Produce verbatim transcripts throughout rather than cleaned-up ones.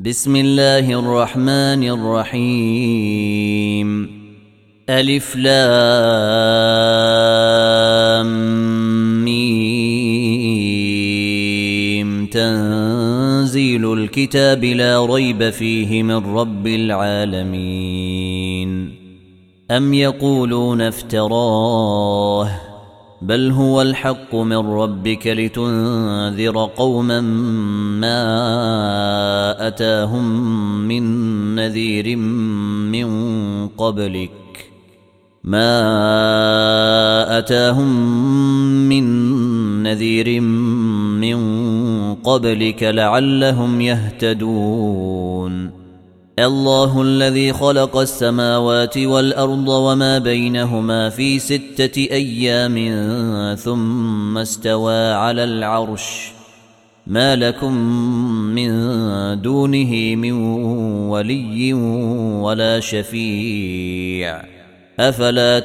بسم الله الرحمن الرحيم. ألف لام ميم. تنزيل الكتاب لا ريب فيه من رب العالمين. أم يقولون افتراه بل هو الحق من ربك لتنذر قوما ما أتاهم من نذير من قبلك ما أتاهم من نذير من قبلك لعلهم يهتدون. الله الذي خلق السماوات والأرض وما بينهما في ستة أيام ثم استوى على العرش ما لكم من دونه من ولي ولا شفيع أفلا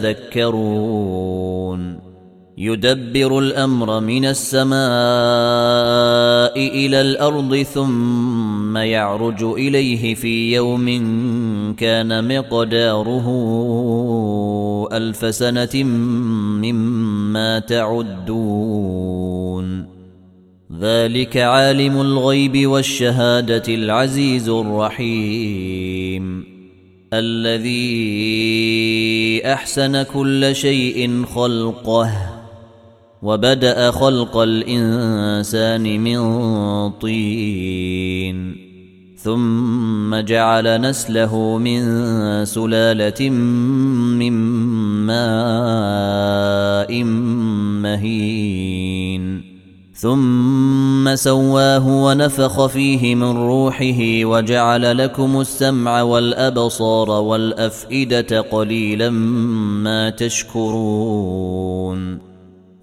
تتذكرون. يدبر الأمر من السماء إلى الأرض ثم يعرج إليه في يوم كان مقداره ألف سنة مما تعدون. ذلك عالم الغيب والشهادة العزيز الرحيم الذي أحسن كل شيء خلقه وبدأ خلق الإنسان من طين ثم جعل نسله من سلالة من ماء مهين ثم سواه ونفخ فيه من روحه وجعل لكم السمع والأبصار والأفئدة قليلا ما تشكرون.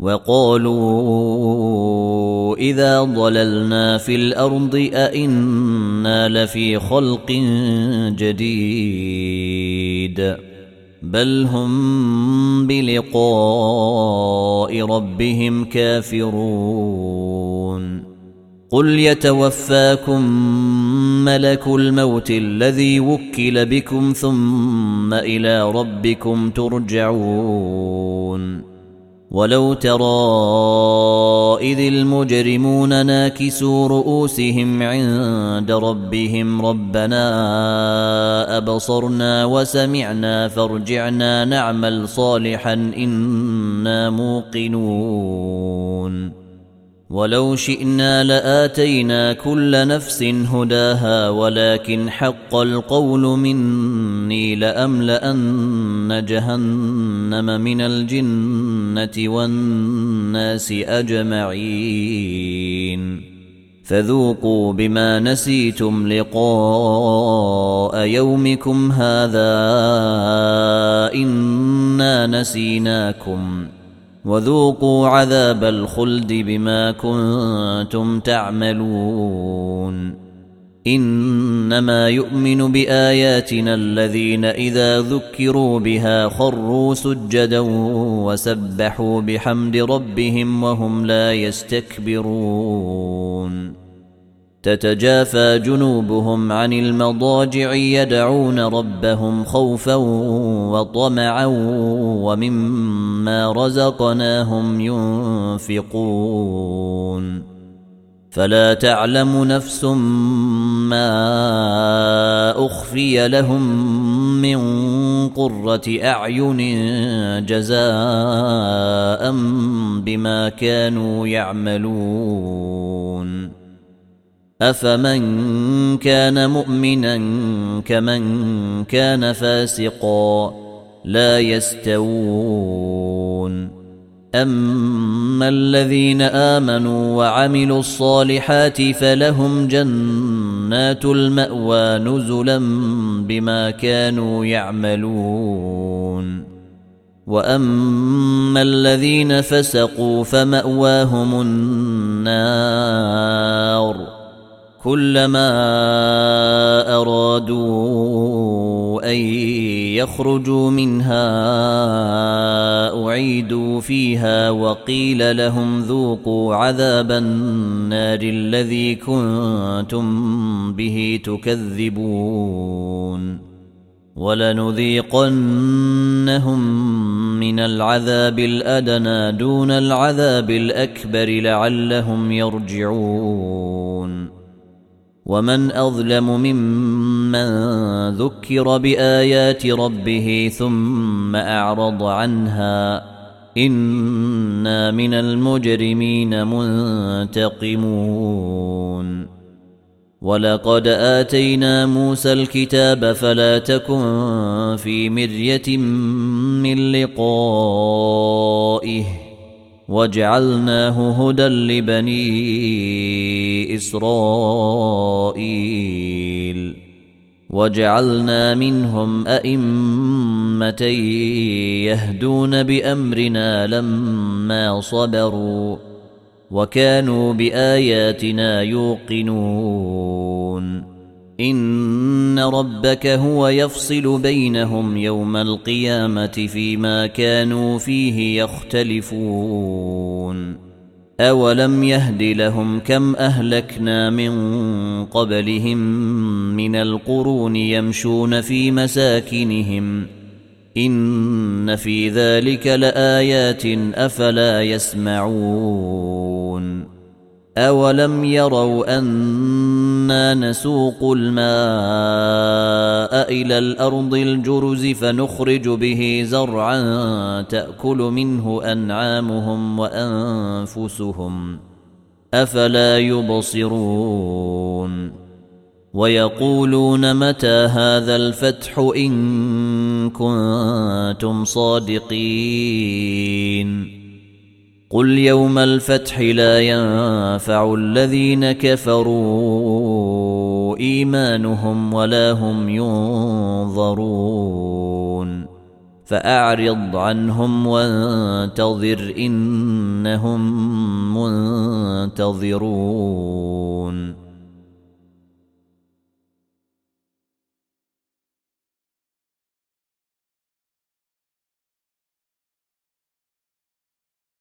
وقالوا إذا ضللنا في الأرض أئنا لفي خلق جديد بل هم بلقاء ربهم كافرون. قل يتوفاكم ملك الموت الذي وكل بكم ثم إلى ربكم ترجعون. ولو ترى إذ المجرمون ناكسوا رؤوسهم عند ربهم ربنا أبصرنا وسمعنا فارجعنا نعمل صالحا إنا موقنون. ولو شئنا لآتينا كل نفس هداها ولكن حق القول مني لأملأن جهنم من الجنة والناس أجمعين. فذوقوا بما نسيتم لقاء يومكم هذا إنا نسيناكم وذوقوا عذاب الخلد بما كنتم تعملون. إنما يؤمن بآياتنا الذين إذا ذكروا بها خروا سجدا وسبحوا بحمد ربهم وهم لا يستكبرون. تتجافى جنوبهم عن المضاجع يدعون ربهم خوفا وطمعا ومما رزقناهم ينفقون. فلا تعلم نفس ما أخفي لهم من قرة أعين جزاء بما كانوا يعملون. أفمن كان مؤمنا كمن كان فاسقا لا يستوون. أما الذين آمنوا وعملوا الصالحات فلهم جنات المأوى نزلا بما كانوا يعملون. وأما الذين فسقوا فمأواهم النار كلما أرادوا أن يخرجوا منها أعيدوا فيها وقيل لهم ذوقوا عذاب النار الذي كنتم به تكذبون ولنذيقنهم من العذاب الأدنى دون العذاب الأكبر لعلهم يرجعون ومن أظلم ممن ذكر بآيات ربه ثم أعرض عنها إنا من المجرمين منتقمون ولقد آتينا موسى الكتاب فلا تكن في مرية من لقائه وجعلناه هدى لبني إسرائيل وجعلنا منهم أئمة يهدون بأمرنا لما صبروا وكانوا بآياتنا يوقنون إن ربك هو يفصل بينهم يوم القيامة فيما كانوا فيه يختلفون أولم يهد لهم كم أهلكنا من قبلهم من القرون يمشون في مساكنهم إن في ذلك لآيات أفلا يسمعون أولم يروا أنا نسوق الماء إلى الأرض الجرز فنخرج به زرعا تأكل منه أنعامهم وأنفسهم أفلا يبصرون ويقولون متى هذا الفتح إن كنتم صادقين قل يوم الفتح لا ينفع الذين كفروا إيمانهم ولا هم ينظرون فأعرض عنهم وانتظر إنهم منتظرون